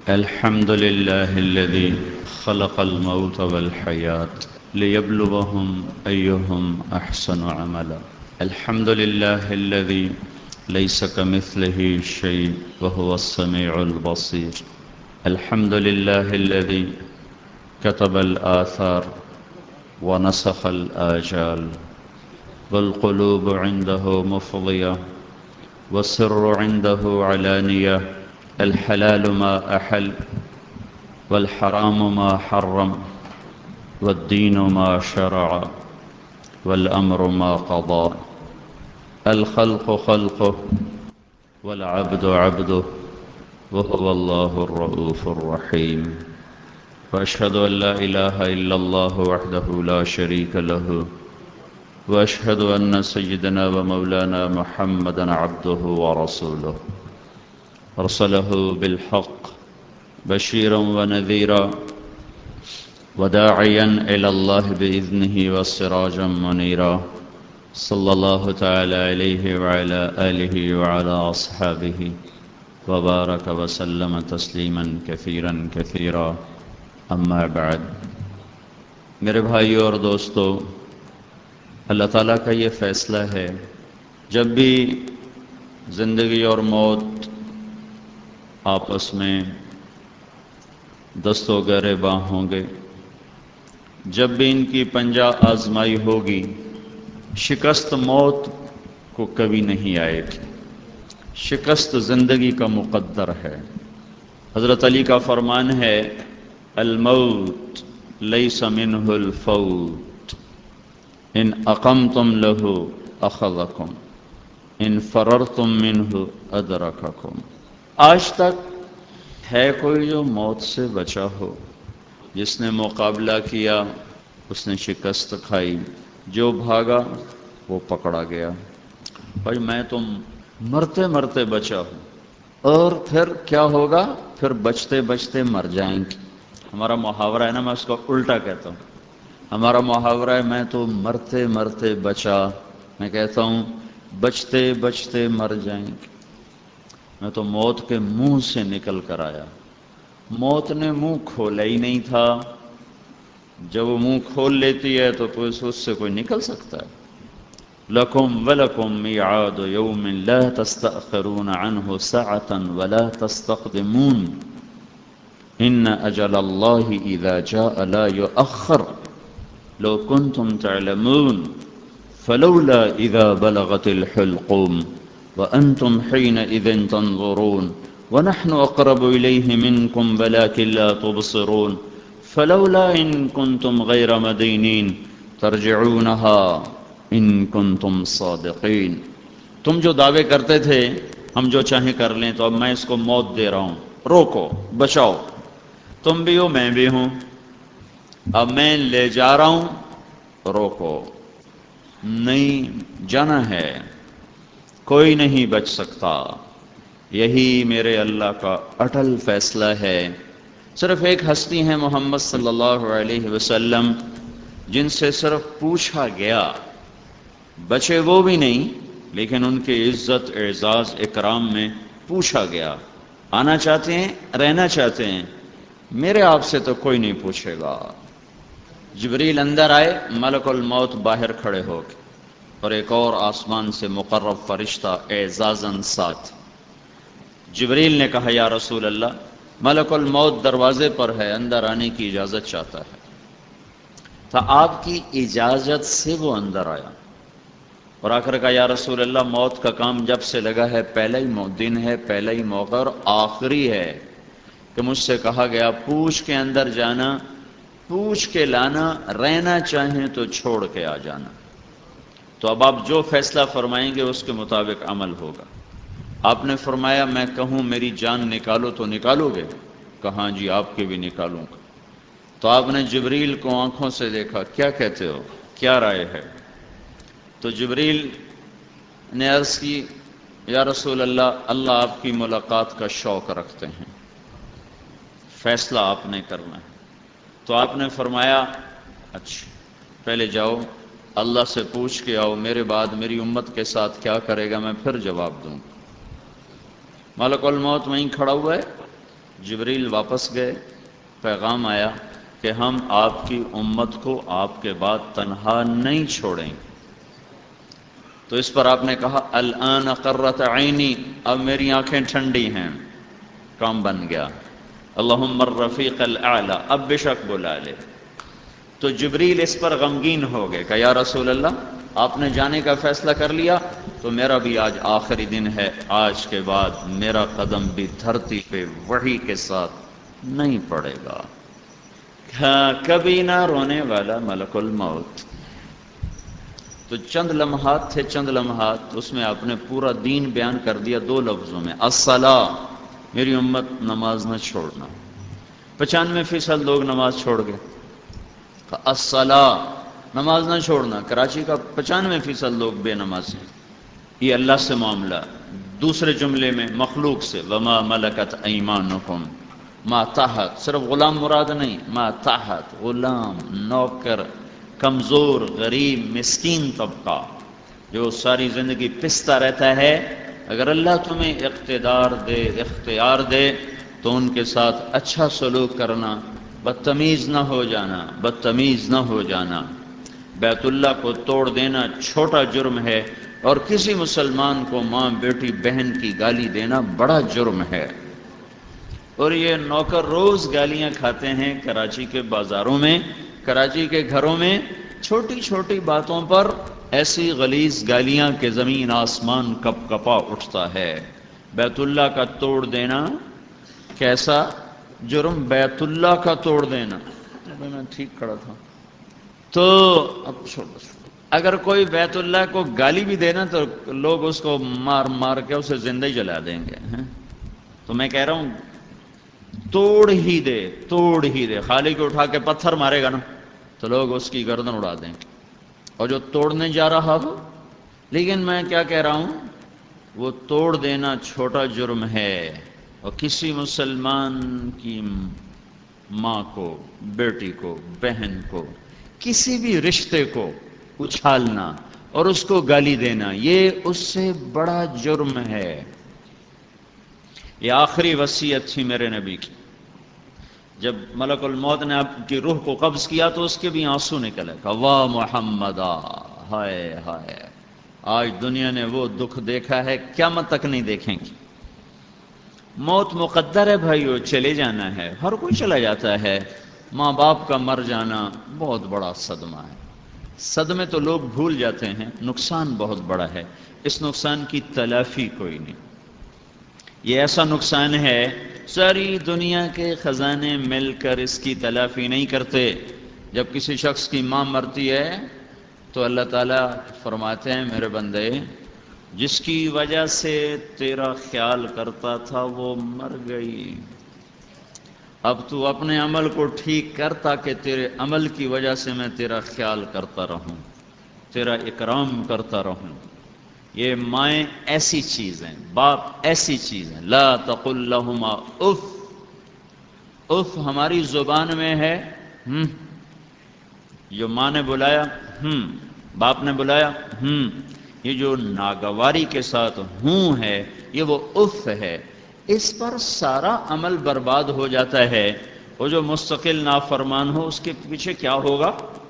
الحمد لله الذي خلق الموت والحياة ليبلوهم أيهم أحسن عملا. الحمد لله الذي ليس كمثله شيء وهو السميع البصير. الحمد لله الذي كتب الآثار ونسخ الآجال والقلوب عنده مفضية والسر عنده علانية. الحلال ما أحل والحرام ما حرم والدين ما شرع والأمر ما قضى. الخلق خلقه والعبد عبده وهو الله الرؤوف الرحيم. وأشهد أن لا إله إلا الله وحده لا شريك له وأشهد أن سيدنا ومولانا محمدا عبده ورسوله أرسله بالحق بشيرا ونذيرا وداعيا إلى الله بإذنه وسراجا منيرا. صلى الله تعالى عليه وعلى آله وعلى أصحابه وبارك وسلم تسليما كثيرا كثيرا. أما بعد، میرے بھائیو اور دوستو، اللہ تعالیٰ کا یہ فیصلہ ہے جب بھی زندگی اور موت آپس میں دست و گریباں ہوں گے، جب بھی ان کی پنجہ آزمائی ہوگی، شکست موت کو کبھی نہیں آئے گی، شکست زندگی کا مقدر ہے. حضرت علی کا فرمان ہے، الموت لیس منہ الفوت ان اقمتم لہ اخذکم ان فررتم منہ ادرککم. آج تک ہے کوئی جو موت سے بچا ہو؟ جس نے مقابلہ کیا اس نے شکست کھائی، جو بھاگا وہ پکڑا گیا. بھائی میں تم مرتے مرتے بچا ہوں، اور پھر کیا ہوگا؟ پھر بچتے بچتے مر جائیں گے. ہمارا محاورہ ہے نا، میں اس کو الٹا کہتا ہوں. ہمارا محاورہ ہے میں تو مرتے مرتے بچا، میں کہتا ہوں بچتے بچتے مر جائیں گے. میں تو موت کے منہ سے نکل کر آیا. موت نے منہ کھولا ہی نہیں تھا. جب وہ منہ کھول لیتی ہے تو اس سے کوئی نکل سکتا ہے؟ لکم ولکم میعاد یوم لا تستأخرون عنہ ساعتا ولا تستقدمون ان اجل اللہ اذا جاء لا یؤخر لو کنتم تعلمون فلولا اذا بلغت الحلقوم وأنتم حينئذ تنظرون ونحن أقرب إليه منكم ولكن لا تبصرون فلولا إن كنتم غير مدينين ترجعونها إن كنتم صادقين. تم جو دعوے کرتے تھے ہم جو چاہیں کر لیں، تو اب میں اس کو موت دے رہا ہوں، روکو، بچاؤ. تم بھی ہو میں بھی ہوں، اب میں لے جا رہا ہوں، روکو. نہیں جانا ہے، کوئی نہیں بچ سکتا. یہی میرے اللہ کا اٹل فیصلہ ہے. صرف ایک ہستی ہے محمد صلی اللہ علیہ وسلم، جن سے صرف پوچھا گیا، بچے وہ بھی نہیں، لیکن ان کی عزت اعزاز اکرام میں پوچھا گیا، آنا چاہتے ہیں، رہنا چاہتے ہیں؟ میرے آپ سے تو کوئی نہیں پوچھے گا. جبریل اندر آئے، ملک الموت باہر کھڑے ہو گئے، اور ایک اور آسمان سے مقرب فرشتہ اعزازاً ساتھ. جبریل نے کہا، یا رسول اللہ، ملک الموت دروازے پر ہے، اندر آنے کی اجازت چاہتا ہے. تو آپ کی اجازت سے وہ اندر آیا اور آ کر کہا، یا رسول اللہ، موت کا کام جب سے لگا ہے، پہلا ہی دن ہے، پہلا ہی موقع اور آخری ہے کہ مجھ سے کہا گیا پوچھ کے اندر جانا، پوچھ کے لانا، رہنا چاہیں تو چھوڑ کے آ جانا. تو اب آپ جو فیصلہ فرمائیں گے اس کے مطابق عمل ہوگا. آپ نے فرمایا میں کہوں میری جان نکالو تو نکالو گے؟ کہا جی آپ کی بھی نکالوں گا. تو آپ نے جبریل کو آنکھوں سے دیکھا، کیا کہتے ہو، کیا رائے ہے؟ تو جبریل نے عرض کی، یا رسول اللہ، اللہ آپ کی ملاقات کا شوق رکھتے ہیں، فیصلہ آپ نے کرنا ہے. تو آپ نے فرمایا اچھا پہلے جاؤ اللہ سے پوچھ کے آؤ، میرے بعد میری امت کے ساتھ کیا کرے گا میں پھر جواب دوں. ملک الموت وہیں کھڑا ہوا ہے. جبریل واپس گئے، پیغام آیا کہ ہم آپ کی امت کو آپ کے بعد تنہا نہیں چھوڑیں۔ تو اس پر آپ نے کہا الآن قرۃ عینی، اب میری آنکھیں ٹھنڈی ہیں، کام بن گیا۔ اللہم الرفیق الاعلی، اب بے شک بلا لے۔ تو جبریل اس پر غمگین ہو گئے کہ یا رسول اللہ آپ نے جانے کا فیصلہ کر لیا تو میرا بھی آج آخری دن ہے، آج کے بعد میرا قدم بھی دھرتی پہ وحی کے ساتھ نہیں پڑے گا۔ کبھی نہ رونے والا ملک الموت۔ تو چند لمحات تھے، چند لمحات، اس میں آپ نے پورا دین بیان کر دیا 2 لفظوں میں، الصلاۃ، میری امت نماز نہ چھوڑنا۔ 95% لوگ نماز چھوڑ گئے۔ الصلاۃ، نماز نہ چھوڑنا۔ کراچی کا 95% لوگ بے نماز ہیں۔ یہ اللہ سے معاملہ۔ دوسرے جملے میں مخلوق سے، وما ملکت ایمانکم، ما تحت، صرف غلام مراد نہیں، ما تحت، غلام، نوکر، کمزور، غریب، مسکین طبقہ جو ساری زندگی پستا رہتا ہے، اگر اللہ تمہیں اقتدار دے، اختیار دے تو ان کے ساتھ اچھا سلوک کرنا، بدتمیز نہ ہو جانا، بدتمیز نہ ہو جانا۔ بیت اللہ کو توڑ دینا چھوٹا جرم ہے، اور کسی مسلمان کو ماں، بیٹی، بہن کی گالی دینا بڑا جرم ہے۔ اور یہ نوکر روز گالیاں کھاتے ہیں کراچی کے بازاروں میں، کراچی کے گھروں میں، چھوٹی چھوٹی باتوں پر ایسی غلیظ گالیاں کہ زمین آسمان کپ کپا اٹھتا ہے۔ بیت اللہ کا توڑ دینا کیسا جرم؟ بیت اللہ کا توڑ دینا، میں ٹھیک کھڑا تھا تو اب چھوڑو، اگر کوئی بیت اللہ کو گالی بھی دینا تو لوگ اس کو مار مار کے اسے زندہ ہی جلا دیں گے۔ تو میں کہہ رہا ہوں توڑ ہی دے، توڑ ہی دے۔ خالی کو اٹھا کے پتھر مارے گا نا تو لوگ اس کی گردن اڑا دیں گے، اور جو توڑنے جا رہا ہو، لیکن میں کیا کہہ رہا ہوں، وہ توڑ دینا چھوٹا جرم ہے، اور کسی مسلمان کی ماں کو، بیٹی کو، بہن کو، کسی بھی رشتے کو اچھالنا اور اس کو گالی دینا، یہ اس سے بڑا جرم ہے۔ یہ آخری وصیت تھی میرے نبی کی۔ جب ملک الموت نے آپ کی روح کو قبض کیا تو اس کے بھی آنسو نکلے، کہا واہ محمدا، ہائے ہائے، آج دنیا نے وہ دکھ دیکھا ہے قیامت تک نہیں دیکھیں گی۔ موت مقدر ہے بھائیو، چلے جانا ہے، ہر کوئی چلا جاتا ہے۔ ماں باپ کا مر جانا بہت بڑا صدمہ ہے۔ صدمے تو لوگ بھول جاتے ہیں، نقصان بہت بڑا ہے، اس نقصان کی تلافی کوئی نہیں۔ یہ ایسا نقصان ہے ساری دنیا کے خزانے مل کر اس کی تلافی نہیں کرتے۔ جب کسی شخص کی ماں مرتی ہے تو اللہ تعالیٰ فرماتے ہیں میرے بندے، جس کی وجہ سے تیرا خیال کرتا تھا وہ مر گئی، اب تو اپنے عمل کو ٹھیک کر تاکہ تیرے عمل کی وجہ سے میں تیرا خیال کرتا رہوں، تیرا اکرام کرتا رہوں۔ یہ مائیں ایسی چیز ہیں، باپ ایسی چیز ہیں، لا تقل لہما اف۔ اف ہماری زبان میں ہے جو ماں نے بلایا باپ نے بلایا یہ جو ناگواری کے ساتھ ہوں ہے، یہ وہ اف ہے۔ اس پر سارا عمل برباد ہو جاتا ہے۔ وہ جو مستقل نافرمان ہو اس کے پیچھے کیا ہوگا؟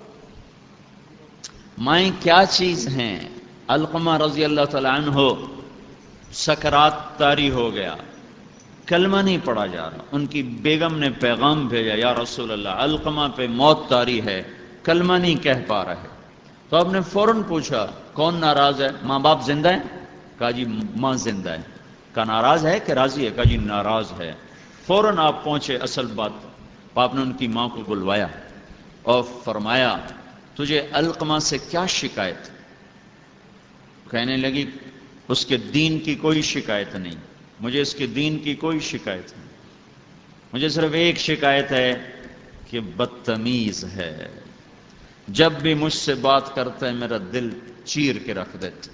مائیں کیا چیز ہیں؟ علقمہ رضی اللہ تعالیٰ عنہ سکرات طاری ہو گیا، کلمہ نہیں پڑھا جا رہا، ان کی بیگم نے پیغام بھیجا یا رسول اللہ علقمہ پہ موت طاری ہے، کلمہ نہیں کہہ پا رہے۔ تو آپ نے فوراً پوچھا کون ناراض ہے؟ ماں باپ زندہ ہیں؟ کہا جی ماں زندہ ہے۔ کہا ناراض ہے کہ راضی ہے؟ کہا جی ناراض ہے۔ فوراً آپ پہنچے اصل بات پر۔ آپ نے ان کی ماں کو بلوایا اور فرمایا تجھے علقمہ سے کیا شکایت؟ کہنے لگی اس کے دین کی کوئی شکایت نہیں، مجھے اس کے دین کی کوئی شکایت نہیں، مجھے صرف ایک شکایت ہے کہ بدتمیز ہے، جب بھی مجھ سے بات کرتا ہے میرا دل چیر کے رکھ دیتا،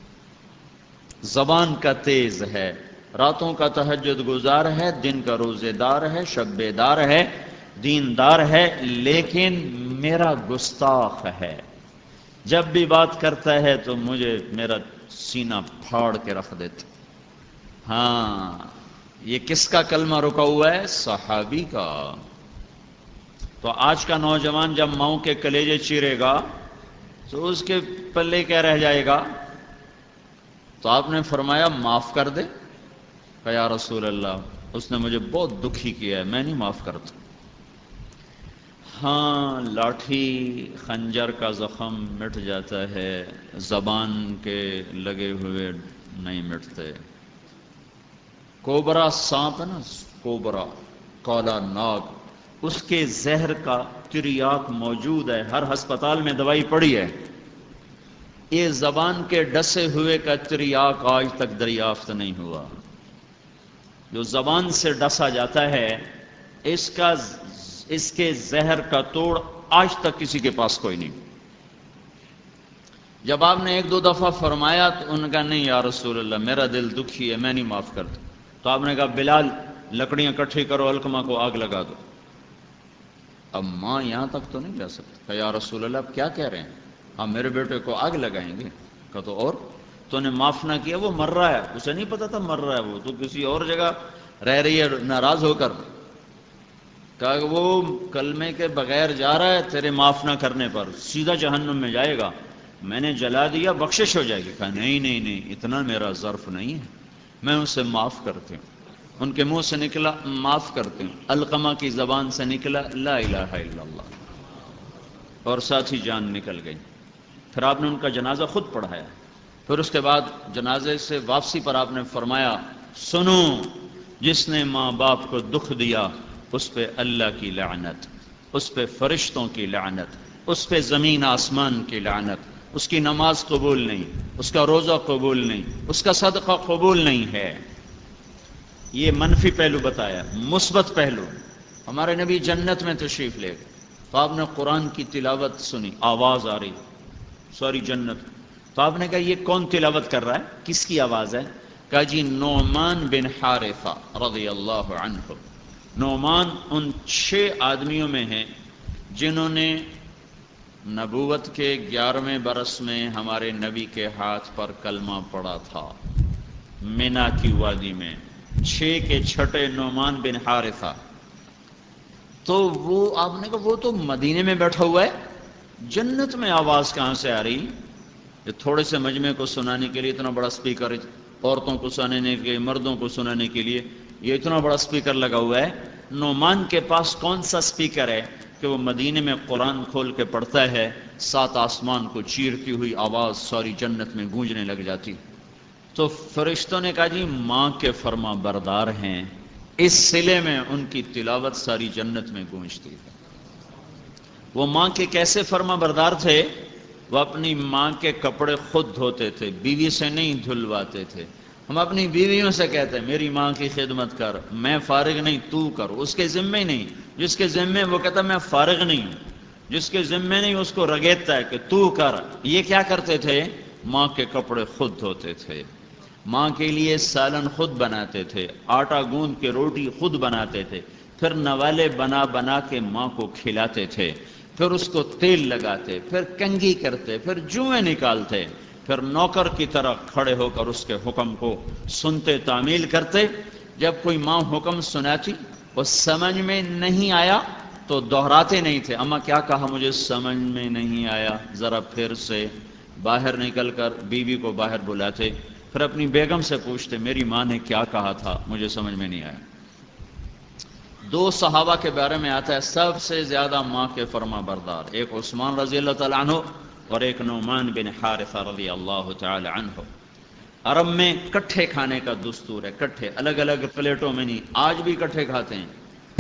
زبان کا تیز ہے، راتوں کا تہجد گزار ہے، دن کا روزے دار ہے، شب بیدار ہے، دیندار ہے، لیکن میرا گستاخ ہے، جب بھی بات کرتا ہے تو مجھے میرا سینہ پھاڑ کے رکھ دیتا۔ ہاں یہ کس کا کلمہ رکا ہوا ہے؟ صحابی کا۔ تو آج کا نوجوان جب ماؤں کے کلیجے چیرے گا تو اس کے پلے کیا رہ جائے گا؟ تو آپ نے فرمایا معاف کر دے۔ کہ یا رسول اللہ اس نے مجھے بہت دکھی کیا ہے، میں نہیں معاف کرتا۔ ہاں، لاٹھی خنجر کا زخم مٹ جاتا ہے، زبان کے لگے ہوئے نہیں مٹتے۔ کوبرا سانپ ہے نا، کوبرا کالا ناگ، اس کے زہر کا تریاک موجود ہے، ہر ہسپتال میں دوائی پڑی ہے۔ یہ زبان کے ڈسے ہوئے کا تریاک آج تک دریافت نہیں ہوا۔ جو زبان سے ڈسا جاتا ہے اس کے زہر کا توڑ آج تک کسی کے پاس کوئی نہیں۔ جب آپ نے ایک دو دفعہ فرمایا تو ان کا نہیں یا رسول اللہ میرا دل دکھی ہے، میں نہیں معاف کرتا۔ تو آپ نے کہا بلال لکڑیاں اکٹھی کرو، علقمہ کو آگ لگا دو۔ اب ماں یہاں تک تو نہیں جا سکتی۔ کہ یا رسول اللہ آپ کیا کہہ رہے ہیں؟ آپ میرے بیٹے کو آگ لگائیں گے؟ کہ تو اور تو نے معاف نہ کیا، وہ مر رہا ہے، اسے نہیں پتا تھا مر رہا ہے، وہ تو کسی اور جگہ رہ رہی ہے ناراض ہو کر۔ کہا کہ وہ کلمے کے بغیر جا رہا ہے تیرے معاف نہ کرنے پر، سیدھا جہنم میں جائے گا، میں نے جلا دیا بخشش ہو جائے گی۔ کہا نہیں نہیں نہیں، اتنا میرا ظرف نہیں ہے، میں اسے معاف کرتی ہوں۔ ان کے منہ سے نکلا معاف کرتے ہیں، علقمہ کی زبان سے نکلا لا الہ الا اللہ، اور ساتھ ہی جان نکل گئی۔ پھر آپ نے ان کا جنازہ خود پڑھایا۔ پھر اس کے بعد جنازے سے واپسی پر آپ نے فرمایا سنو، جس نے ماں باپ کو دکھ دیا اس پہ اللہ کی لعنت، اس پہ فرشتوں کی لعنت، اس پہ زمین آسمان کی لعنت، اس کی نماز قبول نہیں، اس کا روزہ قبول نہیں، اس کا صدقہ قبول نہیں ہے۔ یہ منفی پہلو بتایا۔ مثبت پہلو، ہمارے نبی جنت میں تشریف لے گئے تو آپ نے قرآن کی تلاوت سنی، آواز آ رہی ساری جنت۔ تو آپ نے کہا یہ کون تلاوت کر رہا ہے، کس کی آواز ہے؟ کہا جی نعمان بن حارثہ رضی اللہ عنہ۔ نعمان ان 6 آدمیوں میں ہیں جنہوں نے نبوت کے 11ویں برس میں ہمارے نبی کے ہاتھ پر کلمہ پڑا تھا، مینا کی وادی میں۔ 6 کے چھٹے نعمان بن حارثہ۔ تو وہ آپ نے کہا وہ تو مدینے میں بیٹھا ہوا ہے، جنت میں آواز کہاں سے آ رہی؟ یہ تھوڑے سے مجمع کو سنانے کے لیے اتنا بڑا سپیکر، عورتوں کو سنانے کے لیے، مردوں کو سنانے کے لیے یہ اتنا بڑا سپیکر لگا ہوا ہے۔ نعمان کے پاس کون سا سپیکر ہے کہ وہ مدینے میں قرآن کھول کے پڑھتا ہے، 7 آسمان کو چیرتی ہوئی آواز ساری جنت میں گونجنے لگ جاتی۔ تو فرشتوں نے کہا جی ماں کے فرما بردار ہیں، اس صلے میں ان کی تلاوت ساری جنت میں گونجتی ہے۔ وہ ماں کے کیسے فرما بردار تھے؟ وہ اپنی ماں کے کپڑے خود دھوتے تھے، بیوی سے نہیں دھلواتے تھے۔ ہم اپنی بیویوں سے کہتے ہیں میری ماں کی خدمت کر، میں فارغ نہیں تو کر، اس کے ذمے نہیں، جس کے ذمے وہ کہتا میں فارغ نہیں ہوں، جس کے ذمے نہیں اس کو رگیدتا ہے کہ تو کر۔ یہ کیا کرتے تھے؟ ماں کے کپڑے خود دھوتے تھے، ماں کے لیے سالن خود بناتے تھے، آٹا گوندھ کے روٹی خود بناتے تھے، پھر نوالے بنا بنا کے ماں کو کھلاتے تھے، پھر اس کو تیل لگاتے، پھر کنگھی کرتے، پھر جوئیں نکالتے، پھر نوکر کی طرح کھڑے ہو کر اس کے حکم کو سنتے تعمیل کرتے۔ جب کوئی ماں حکم سناتی وہ سمجھ میں نہیں آیا تو دہراتے نہیں تھے، اماں کیا کہا مجھے سمجھ میں نہیں آیا، ذرا پھر سے۔ باہر نکل کر بیوی کو باہر بلاتے، پھر اپنی بیگم سے پوچھتے میری ماں نے کیا کہا تھا مجھے سمجھ میں نہیں آیا۔ 2 صحابہ کے بارے میں آتا ہے سب سے زیادہ ماں کے فرما بردار، ایک عثمان رضی اللہ تعالیٰ عنہ اور ایک نعمان بن حارثہ رضی اللہ تعالی عنہ۔ عرب میں کٹھے کھانے کا دستور ہے، کٹھے، الگ الگ پلیٹوں میں نہیں، آج بھی کٹھے کھاتے ہیں۔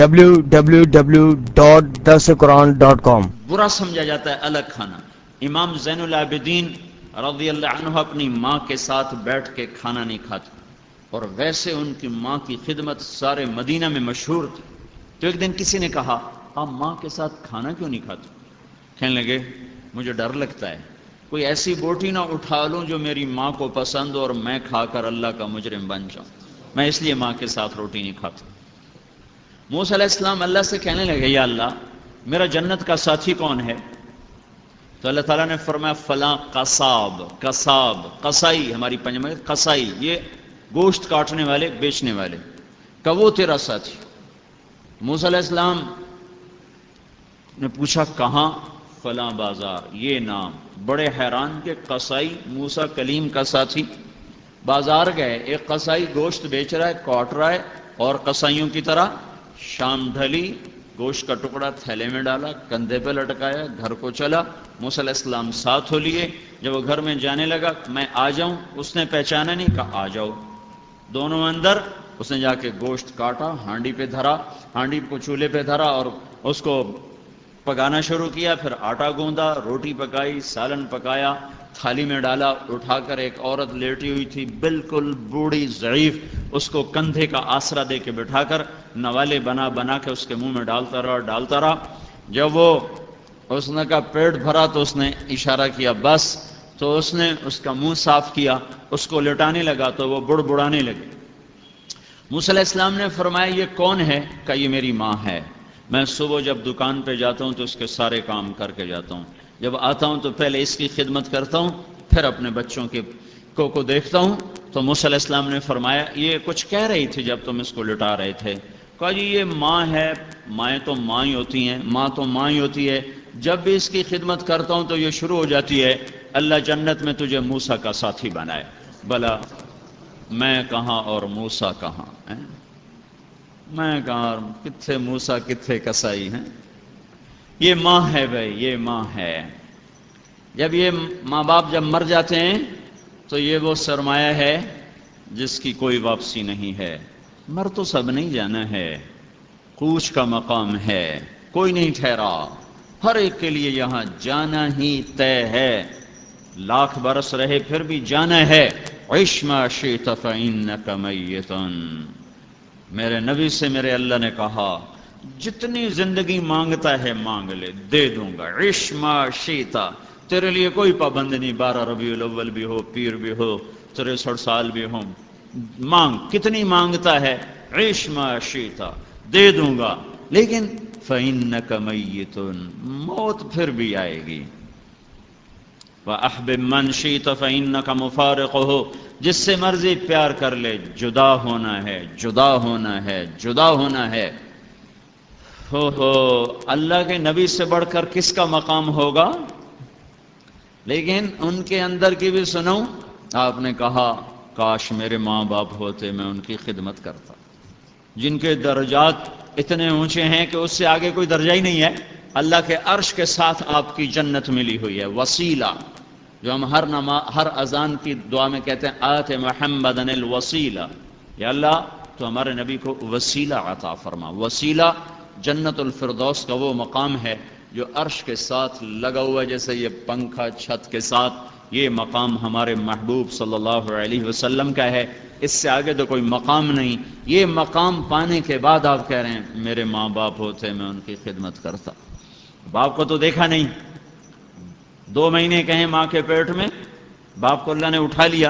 www.darsequran.com برا سمجھا جاتا ہے الگ کھانا۔ امام زین العابدین رضی اللہ عنہ اپنی ماں کے ساتھ بیٹھ کے کھانا نہیں کھاتے، اور ویسے ان کی ماں کی خدمت سارے مدینہ میں مشہور تھی۔ تو ایک دن کسی نے کہا آپ ماں کے ساتھ کھانا کیوں نہیں کھاتے؟ کہنے لگے مجھے ڈر لگتا ہے کوئی ایسی بوٹی نہ اٹھا لوں جو میری ماں کو پسند ہو اور میں کھا کر اللہ کا مجرم بن جاؤں، میں اس لیے ماں کے ساتھ روٹی نہیں کھاتا۔ موسیٰ علیہ السلام اللہ سے کہنے لگے یا اللہ میرا جنت کا ساتھی کون ہے؟ تو اللہ تعالیٰ نے فرمایا فلاں قصاب، قصاب قصائی، ہماری پنجابی میں قصائی، یہ گوشت کاٹنے والے، بیچنے والے۔ کہ وہ تیرا ساتھی۔ موسیٰ علیہ السلام نے پوچھا کہاں؟ فلاں بازار، یہ نام۔ بڑے حیران کہ قصائی موسیٰ کلیم کا ساتھی۔ بازار گئے، ایک قصائی گوشت بیچ رہا ہے، کاٹ رہا ہے، اور قصائیوں کی طرح شام ڈھلی، گوشت کا ٹکڑا تھیلے میں ڈالا، کندھے پہ لٹکایا، گھر کو چلا۔ موسیٰ علیہ السلام ساتھ ہو لیے۔ جب وہ گھر میں جانے لگا، میں آ جاؤں؟ اس نے پہچانا نہیں، کہا آ جاؤ۔ دونوں اندر، اس نے جا کے گوشت کاٹا، ہانڈی پہ دھرا، ہانڈی کو چولہے پہ دھرا اور اس کو پکانا شروع کیا۔ پھر آٹا گوندا، روٹی پکائی، سالن پکایا، تھالی میں ڈالا۔ اٹھا کر ایک عورت لیٹی ہوئی تھی، بالکل بوڑھی ضعیف، اس کو کندھے کا آسرا دے کے بٹھا کر نوالے بنا بنا کے اس کے منہ میں ڈالتا رہا۔ جب وہ اس نے کا پیٹ بھرا تو اس نے اشارہ کیا بس، تو اس نے اس کا منہ صاف کیا، اس کو لٹانے لگا تو وہ بڑبڑانے لگے۔ موسیٰ علیہ السلام نے فرمایا یہ کون ہے؟ کہ یہ میری ماں ہے، میں صبح جب دکان پہ جاتا ہوں تو اس کے سارے کام کر کے جاتا ہوں، جب آتا ہوں تو پہلے اس کی خدمت کرتا ہوں، پھر اپنے بچوں کو دیکھتا ہوں۔ تو موسیٰ علیہ السلام نے فرمایا یہ کچھ کہہ رہی تھی جب تم اس کو لٹا رہے تھے؟ کہا جی یہ ماں ہے، مائیں تو ماں ہی ہوتی ہیں، ماں تو ماں ہی ہوتی ہے، جب بھی اس کی خدمت کرتا ہوں تو یہ شروع ہو جاتی ہے اللہ جنت میں تجھے موسیٰ کا ساتھی بنائے۔ بلا میں کہاں اور موسیٰ کہاں ہیں؟ میں کہاں، کتھے موسیٰ کتھے کسائی ہیں؟ یہ ماں ہے بھائی، یہ ماں ہے۔ جب یہ ماں باپ جب مر جاتے ہیں تو یہ وہ سرمایہ ہے جس کی کوئی واپسی نہیں ہے۔ مر تو سب نہیں جانا ہے، کوچ کا مقام ہے، کوئی نہیں ٹھہرا، ہر ایک کے لیے یہاں جانا ہی طے ہے، لاکھ برس رہے پھر بھی جانا ہے۔ عش ما شئت فإنک میت۔ میرے نبی سے میرے اللہ نے کہا جتنی زندگی مانگتا ہے مانگ لے، دے دوں گا۔ عش ما شئت، تیرے لیے کوئی پابند نہیں، 12 ربیع الاول بھی ہو، پیر بھی ہو، 63 سال بھی ہوں، مانگ، کتنی مانگتا ہے؟ عش ما شئت، دے دوں گا، لیکن فإنک میت، موت پھر بھی آئے گی۔ وَأَحْبِبْ مَنْ شِئْتَ فَإِنَّكَ مُفَارِقُهُ، جس سے مرضی پیار کر لے، جدا ہونا ہے، جدا ہونا ہے، جدا ہونا ہے۔ ہو اللہ کے نبی سے بڑھ کر کس کا مقام ہوگا؟ لیکن ان کے اندر کی بھی سنوں، آپ نے کہا کاش میرے ماں باپ ہوتے، میں ان کی خدمت کرتا، جن کے درجات اتنے اونچے ہیں کہ اس سے آگے کوئی درجہ ہی نہیں ہے۔ اللہ کے عرش کے ساتھ آپ کی جنت ملی ہوئی ہے، وسیلہ، جو ہم ہر اذان کی دعا میں کہتے ہیں آت محمدن الوسیلہ، یا اللہ تو ہمارے نبی کو وسیلہ عطا فرما۔ وسیلہ جنت الفردوس کا وہ مقام ہے جو عرش کے ساتھ لگا ہوا ہے، جیسے یہ پنکھا چھت کے ساتھ، یہ مقام ہمارے محبوب صلی اللہ علیہ وسلم کا ہے، اس سے آگے تو کوئی مقام نہیں۔ یہ مقام پانے کے بعد آپ کہہ رہے ہیں میرے ماں باپ ہوتے میں ان کی خدمت کرتا۔ باپ کو تو دیکھا نہیں، 2 مہینے کہیں ماں کے پیٹ میں، باپ کو اللہ نے اٹھا لیا،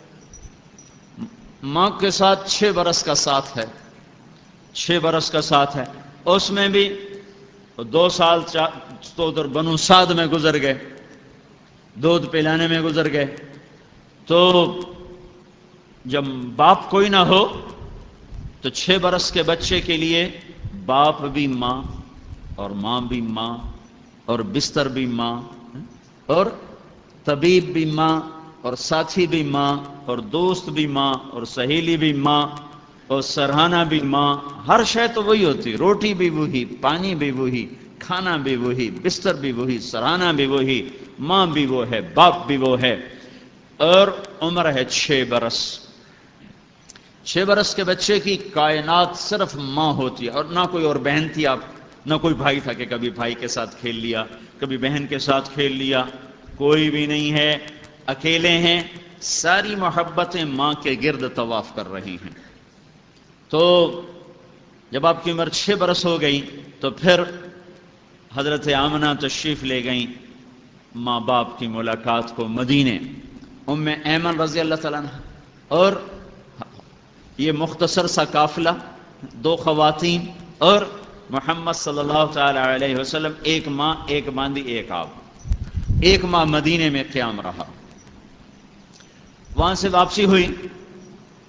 ماں کے ساتھ 6 برس کا ساتھ ہے، 6 برس کا ساتھ ہے، اس میں بھی 2 سال تو ادھر بنو سعد میں گزر گئے، دودھ پلانے میں گزر گئے۔ تو جب باپ کوئی نہ ہو تو 6 برس کے بچے کے لیے باپ بھی ماں اور ماں بھی ماں اور بستر بھی ماں اور طبیب بھی ماں اور ساتھی بھی ماں اور دوست بھی ماں اور سہیلی بھی ماں اور سرہانہ بھی ماں، ہر شے تو وہی ہوتی، روٹی بھی وہی، پانی بھی وہی، کھانا بھی وہی، بستر بھی وہی، سرہانہ بھی وہی، ماں بھی وہ ہے، باپ بھی وہ ہے، اور عمر ہے 6 برس۔ 6 برس کے بچے کی کائنات صرف ماں ہوتی ہے، اور نہ کوئی اور بہن تھی، آپ نہ کوئی بھائی تھا کہ کبھی بھائی کے ساتھ کھیل لیا، کبھی بہن کے ساتھ کھیل لیا، کوئی بھی نہیں ہے، اکیلے ہیں، ساری محبتیں ماں کے گرد طواف کر رہی ہیں۔ تو جب آپ کی عمر 6 برس ہو گئی تو پھر حضرت آمنہ تشریف لے گئیں ماں باپ کی ملاقات کو مدینے، ام ایمن رضی اللہ تعالیٰ عنہ، اور یہ مختصر سا قافلہ، 2 خواتین اور محمد صلی اللہ تعالی علیہ وسلم، 1 ماں، 1 باندی، 1 آپ، 1 ماہ مدینے میں قیام رہا۔ وہاں سے واپسی ہوئی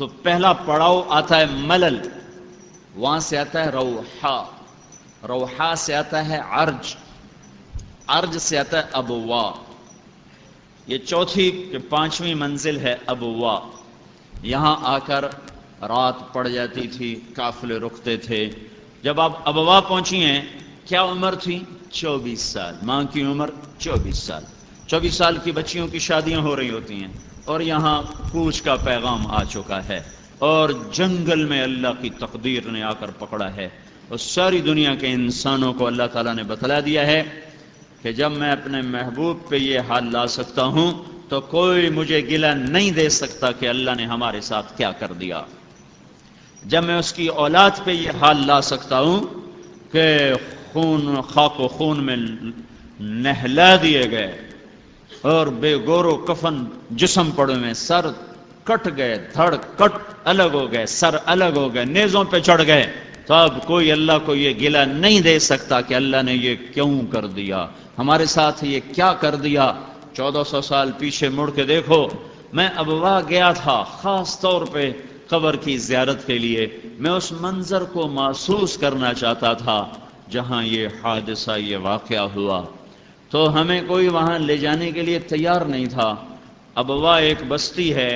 تو پہلا پڑاؤ آتا ہے ملل، وہاں سے آتا ہے روحا، روحا سے آتا ہے عرج، عرج سے آتا ہے ابوا، یہ چوتھی کہ پانچویں منزل ہے ابوا۔ یہاں آ کر رات پڑ جاتی تھی، قافلے رکتے تھے۔ جب آپ ابوا پہنچی ہیں، کیا عمر تھی؟ 24 سال، ماں کی عمر 24 سال، 24 سال کی بچیوں کی شادیاں ہو رہی ہوتی ہیں، اور یہاں کوچ کا پیغام آ چکا ہے، اور جنگل میں اللہ کی تقدیر نے آ کر پکڑا ہے، اور ساری دنیا کے انسانوں کو اللہ تعالیٰ نے بتلا دیا ہے کہ جب میں اپنے محبوب پہ یہ حال لا سکتا ہوں تو کوئی مجھے گلہ نہیں دے سکتا کہ اللہ نے ہمارے ساتھ کیا کر دیا۔ جب میں اس کی اولاد پہ یہ حال لا سکتا ہوں کہ خون، خاک و خون میں نہلا دیے گئے اور بے گور و کفن جسم پڑے میں، سر کٹ گئے، دھڑ کٹ الگ ہو گئے، سر الگ ہو گئے، نیزوں پہ چڑھ گئے، تو اب کوئی اللہ کو یہ گلہ نہیں دے سکتا کہ اللہ نے یہ کیوں کر دیا، ہمارے ساتھ یہ کیا کر دیا۔ 1400 سال پیچھے مڑ کے دیکھو، میں ابوا گیا تھا خاص طور پہ قبر کی زیارت کے لیے، میں اس منظر کو محسوس کرنا چاہتا تھا جہاں یہ حادثہ، یہ واقعہ ہوا، تو ہمیں کوئی وہاں لے جانے کے لیے تیار نہیں تھا۔ ابوا ایک بستی ہے،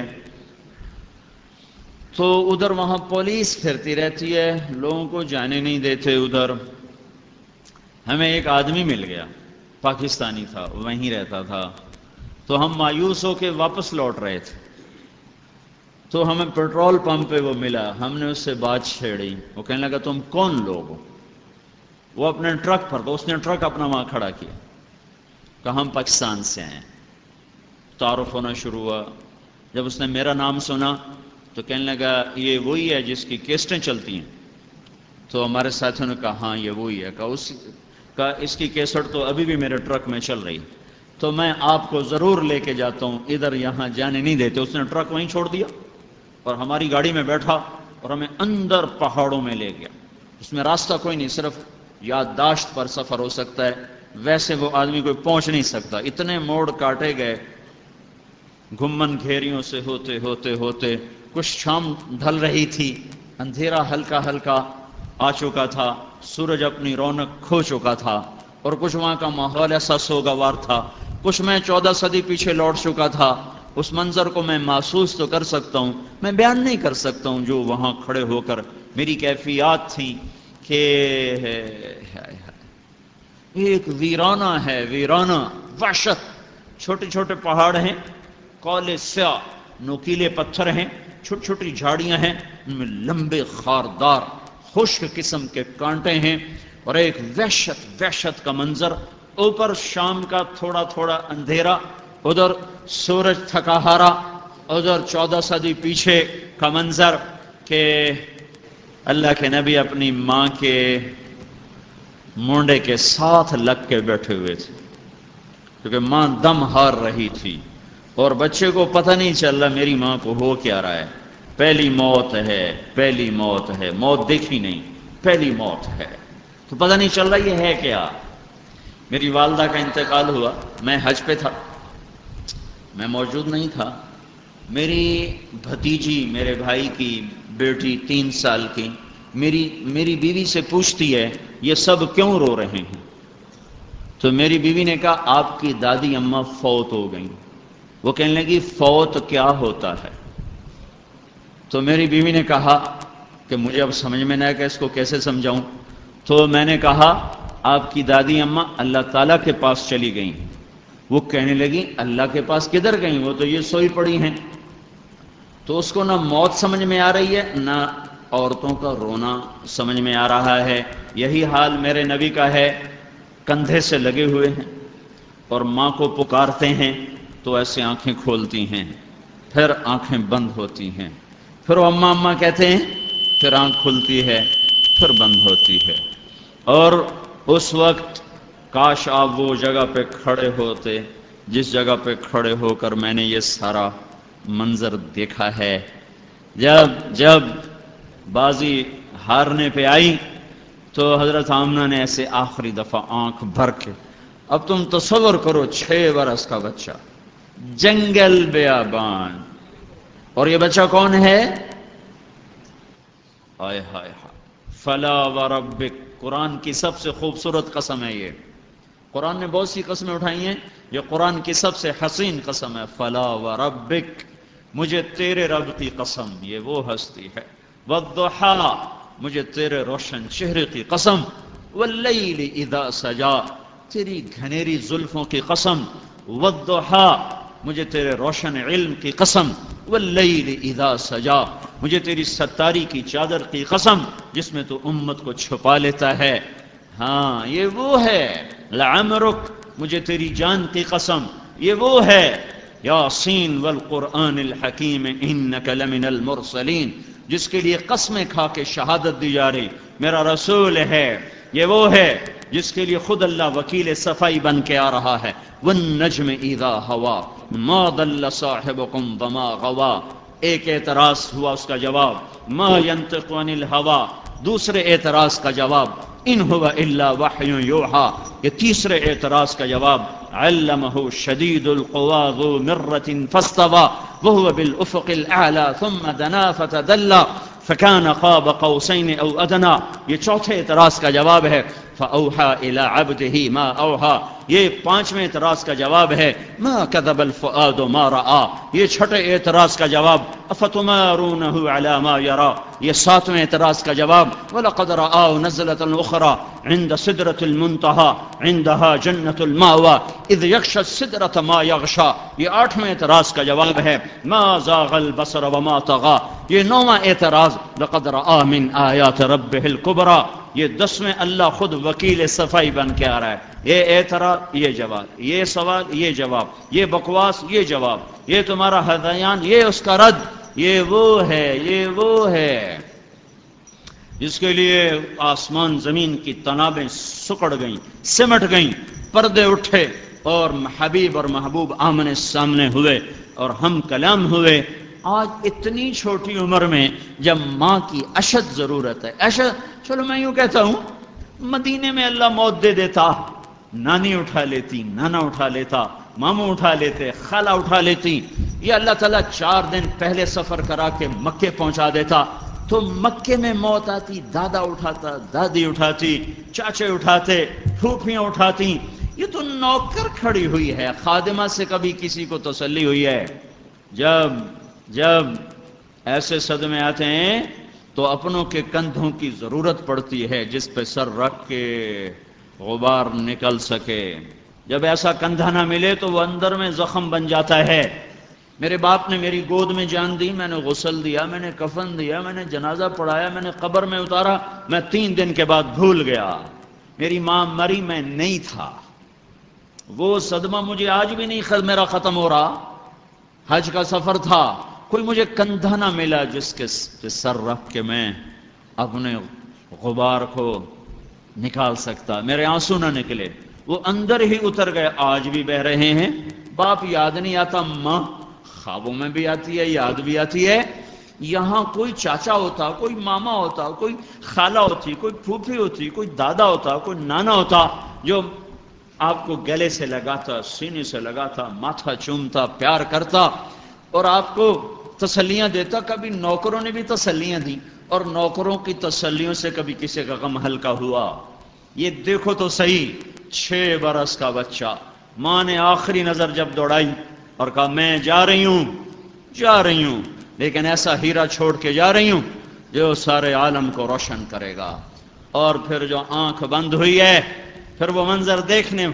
تو ادھر وہاں پولیس پھرتی رہتی ہے، لوگوں کو جانے نہیں دیتے ادھر۔ ہمیں ایک آدمی مل گیا، پاکستانی تھا، وہیں رہتا تھا، تو ہم مایوس ہو کے واپس لوٹ رہے تھے، تو ہمیں پیٹرول پمپ پہ وہ ملا، ہم نے اس سے بات چھیڑی، وہ کہنے لگا تم کون لوگ ہو؟ وہ اپنے ٹرک پر، تو اس نے ٹرک اپنا وہاں کھڑا کیا، کہا ہم پاکستان سے ہیں۔ تعارف ہونا شروع ہوا، جب اس نے میرا نام سنا تو کہنے لگا یہ وہی ہے جس کی کیسٹیں چلتی ہیں؟ تو ہمارے ساتھیوں نے کہا ہاں یہ وہی ہے۔ کہا اس کی کیسٹ تو ابھی بھی میرے ٹرک میں چل رہی، تو میں آپ کو ضرور لے کے جاتا ہوں، ادھر یہاں جانے نہیں دیتے۔ اس نے ٹرک وہیں چھوڑ دیا اور ہماری گاڑی میں بیٹھا اور ہمیں اندر پہاڑوں میں لے گیا۔ اس میں راستہ کوئی نہیں، صرف یادداشت پر سفر ہو سکتا ہے، ویسے وہ آدمی کوئی پہنچ نہیں سکتا، اتنے موڑ کاٹے گئے، گھمن گھیریوں سے ہوتے ہوتے ہوتے کچھ شام ڈھل رہی تھی، اندھیرا ہلکا ہلکا آ چکا تھا، سورج اپنی رونق کھو چکا تھا، اور کچھ وہاں کا ماحول ایسا سوگوار تھا، کچھ میں 14 صدی پیچھے لوٹ چکا تھا۔ اس منظر کو میں محسوس تو کر سکتا ہوں، میں بیان نہیں کر سکتا ہوں جو وہاں کھڑے ہو کر میری کیفیات تھیں کہ ایک ویرانہ ہے، ویرانہ، وحشت، چھوٹے چھوٹے پہاڑ ہیں، کالے سیاہ نوکیلے پتھر ہیں، چھوٹی چھوٹی جھاڑیاں ہیں، ان میں لمبے خاردار خشک قسم کے کانٹے ہیں، اور ایک وحشت وحشت کا منظر، اوپر شام کا تھوڑا تھوڑا اندھیرا، ادھر سورج تھکا ہارا، ادھر 14 صدی پیچھے کا منظر کہ اللہ کے نبی اپنی ماں کے مونڈے کے ساتھ لگ کے بیٹھے ہوئے تھے، کیونکہ ماں دم ہار رہی تھی اور بچے کو پتہ نہیں چل رہا میری ماں کو ہو کیا رہا ہے۔ پہلی موت ہے، پہلی موت ہے، موت دیکھی نہیں، پہلی موت ہے، تو پتہ نہیں چل رہا یہ ہے کیا۔ میری والدہ کا انتقال ہوا، میں حج پہ تھا، میں موجود نہیں تھا۔ میری بھتیجی، میرے بھائی کی بیٹی 3 سال کی، میری بیوی سے پوچھتی ہے یہ سب کیوں رو رہے ہیں؟ تو میری بیوی نے کہا آپ کی دادی اماں فوت ہو گئیں۔ وہ کہنے لگی فوت کیا ہوتا ہے؟ تو میری بیوی نے کہا کہ مجھے اب سمجھ میں نہ آیا کہ اس کو کیسے سمجھاؤں، تو میں نے کہا آپ کی دادی اماں اللہ تعالیٰ کے پاس چلی گئیں۔ وہ کہنے لگی اللہ کے پاس کدھر گئیں، وہ تو یہ سوئی پڑی ہیں۔ تو اس کو نہ موت سمجھ میں آ رہی ہے، نہ عورتوں کا رونا سمجھ میں آ رہا ہے۔ یہی حال میرے نبی کا ہے، کندھے سے لگے ہوئے ہیں اور ماں کو پکارتے ہیں تو ایسے آنکھیں کھولتی ہیں، پھر آنکھیں بند ہوتی ہیں، پھر وہ اماں اماں کہتے ہیں، پھر آنکھ کھلتی ہے، پھر بند ہوتی ہے۔ اور اس وقت کاش آپ وہ جگہ پہ کھڑے ہوتے جس جگہ پہ کھڑے ہو کر میں نے یہ سارا منظر دیکھا ہے۔ جب بازی ہارنے پہ آئی تو حضرت آمنہ نے ایسے آخری دفعہ آنکھ بھر کے، اب تم تصور کرو 6 برس کا بچہ، جنگل بیابان، اور یہ بچہ کون ہے؟ آئے ہائے ہائے، فلا وربک، قرآن کی سب سے خوبصورت قسم ہے یہ. قرآن نے بہت سی قسمیں اٹھائی ہیں، یہ قرآن کی سب سے حسین قسم ہے. فلا وربک، مجھے تیرے رب کی قسم، یہ وہ ہستی ہے. والضحیٰ، مجھے تیرے روشن چہرے کی قسم. واللیل اذا سجا، تیری گھنیری زلفوں کی قسم. والضحیٰ، مجھے تیرے روشن علم کی قسم. واللیل اذا سجا، مجھے تیری ستاری کی چادر کی قسم جس میں تو امت کو چھپا لیتا ہے. ہاں یہ وہ ہے. لعمرک، مجھے تیری جان کی قسم، یہ وہ ہے. یاسین والقرآن الحکیم انک لمن المرسلین، جس کے لیے قسمیں کھا کے شہادت دی جا رہی میرا رسول ہے. یہ وہ ہے جس کے لیے خود اللہ وکیل صفائی بن کے آ رہا ہے. والنجم اذا ہوا ما ضل صاحبکم وما غوا، ایک اعتراض ہوا، اس کا جواب ما ینطق عن الہوا، دوسرے اعتراض کا جواب ان هو الا وحی یوحا، یہ تیسرے اعتراض کا جواب علمہ شدید القوا ذو مرۃ فاستوى وهو بالافق الاعلى ثم دنا فتدلى فكان قاب قوسين او ادنى، یہ چوتھے اعتراض کا جواب ہے. فاوحى الى عبده ما اوحى، یہ پانچویں اعتراض کا جواب ہے. ما كذب الفؤاد ما راى، یہ چھٹے اعتراض کا جواب افتمارونه على ما يرى، یہ ساتویں اعتراض کا جواب ولقد رآه نزلة اخرى عند سدرة المنتهى عندها جنة المأوى اذ يغشى السدرة ما يغشى، یہ آٹھویں اعتراض کا جواب ہے. ما زاغ البصر وما طغى، یہ نوواں اعتراض لقد رآ من آیات ربه الكبرى، یہ دسویں اللہ خود وکیل صفائی بن کے آ رہا ہے. یہ اعتراض، یہ جواب، یہ سوال، یہ جواب، یہ بکواس، یہ جواب، یہ تمہارا ہذیان، یہ اس کا رد. یہ وہ ہے، یہ وہ ہے جس کے لیے آسمان زمین کی تنابیں سکڑ گئیں، سمٹ گئیں، پردے اٹھے اور حبیب اور محبوب آمنے سامنے ہوئے اور ہم کلام ہوئے. آج اتنی چھوٹی عمر میں جب ماں کی اشد ضرورت ہے، اشد، چلو میں یوں کہتا ہوں مدینے میں اللہ موت دے دیتا، نانی اٹھا لیتی، نانا اٹھا لیتا، ماموں اٹھا لیتے، خالہ اٹھا لیتی، یہ اللہ تعالیٰ 4 دن پہلے سفر کرا کے مکے پہنچا دیتا تو مکے میں موت آتی، دادا اٹھاتا، دادی اٹھاتی، چاچے اٹھاتے، پھوپھیاں اٹھاتی. یہ تو نوکر کھڑی ہوئی ہے، خادمہ سے کبھی کسی کو تسلی ہوئی ہے؟ جب ایسے صدمے آتے ہیں تو اپنوں کے کندھوں کی ضرورت پڑتی ہے جس پہ سر رکھ کے غبار نکل سکے. جب ایسا کندھا نہ ملے تو وہ اندر میں زخم بن جاتا ہے. میرے باپ نے میری گود میں جان دی، میں نے غسل دیا، میں نے کفن دیا، میں نے جنازہ پڑھایا، میں نے قبر میں اتارا، میں 3 دن کے بعد بھول گیا. میری ماں مری، میں نہیں تھا. وہ صدمہ مجھے آج بھی نہیں میرا ختم ہو رہا. حج کا سفر تھا، کوئی مجھے کندھا نہ ملا جس کے سر رکھ کے میں اپنے غبار کو نکال سکتا، میرے آنسو نہ نکلے، وہ اندر ہی اتر گئے، آج بھی بہ رہے ہیں. باپ یاد نہیں آتا، ماں خوابوں میں بھی آتی ہے، یاد بھی آتی ہے. یہاں کوئی چاچا ہوتا، کوئی ماما ہوتا، کوئی خالہ ہوتی، کوئی پھوپھی ہوتی، کوئی دادا ہوتا، کوئی نانا ہوتا جو آپ کو گلے سے لگاتا، سینے سے لگاتا، ماتھا چومتا، پیار کرتا اور آپ کو تسلیاں دیتا. کبھی نوکروں نے بھی تسلیاں دی اور نوکروں کی تسلیوں سے کبھی کسی کا غم ہلکا ہوا. یہ دیکھو تو صحیح، 6 برس کا بچہ، ماں نے آخری نظر جب دوڑائی اور کہا میں جا رہی ہوں لیکن ایسا ہیرا چھوڑ کے جا رہی ہوں جو سارے عالم کو روشن کرے گا. اور پھر جو آنکھ بند ہوئی ہے، پھر وہ منظر دیکھنے،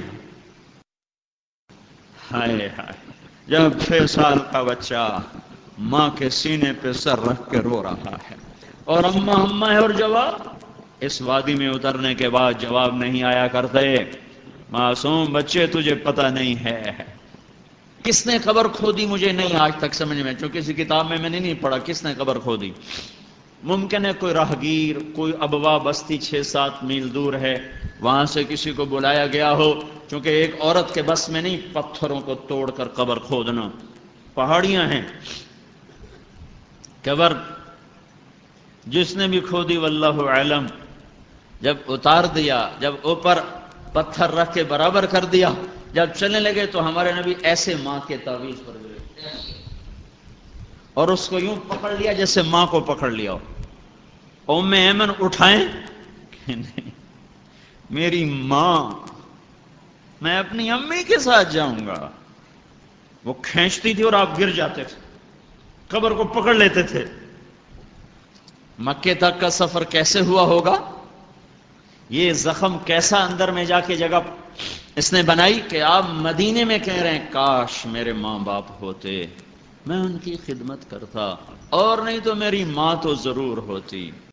ہائے ہائے، جب 6 سال کا بچہ ماں کے سینے پہ سر رکھ کے رو رہا ہے اور اماں ہے. اور جواب اس وادی میں اترنے کے بعد جواب نہیں آیا کرتے. معصوم بچے تجھے پتہ نہیں ہے کس نے قبر کھودی، مجھے نہیں آج تک سمجھ میں، چونکہ کسی کتاب میں نے نہیں پڑھا کس نے قبر کھودی. ممکن ہے کوئی راہگیر، کوئی ابوا بستی 6-7 میل دور ہے، وہاں سے کسی کو بلایا گیا ہو، چونکہ ایک عورت کے بس میں نہیں پتھروں کو توڑ کر قبر کھودنا. پہاڑیاں ہیں، قبر جس نے بھی کھودی واللہ علم. جب اتار دیا، جب اوپر پتھر رکھ کے برابر کر دیا، جب چلنے لگے تو ہمارے نبی ایسے ماں کے تعویذ پر گئے اور اس کو یوں پکڑ لیا جیسے ماں کو پکڑ لیا. ام ایمن اٹھائیں کہ نہیں، میری ماں، میں اپنی امی کے ساتھ جاؤں گا. وہ کھینچتی تھی اور آپ گر جاتے تھے، قبر کو پکڑ لیتے تھے. مکے تک کا سفر کیسے ہوا ہوگا؟ یہ زخم کیسا اندر میں جا کے جگہ اس نے بنائی کہ آپ مدینے میں کہہ رہے ہیں کاش میرے ماں باپ ہوتے، میں ان کی خدمت کرتا، اور نہیں تو میری ماں تو ضرور ہوتی.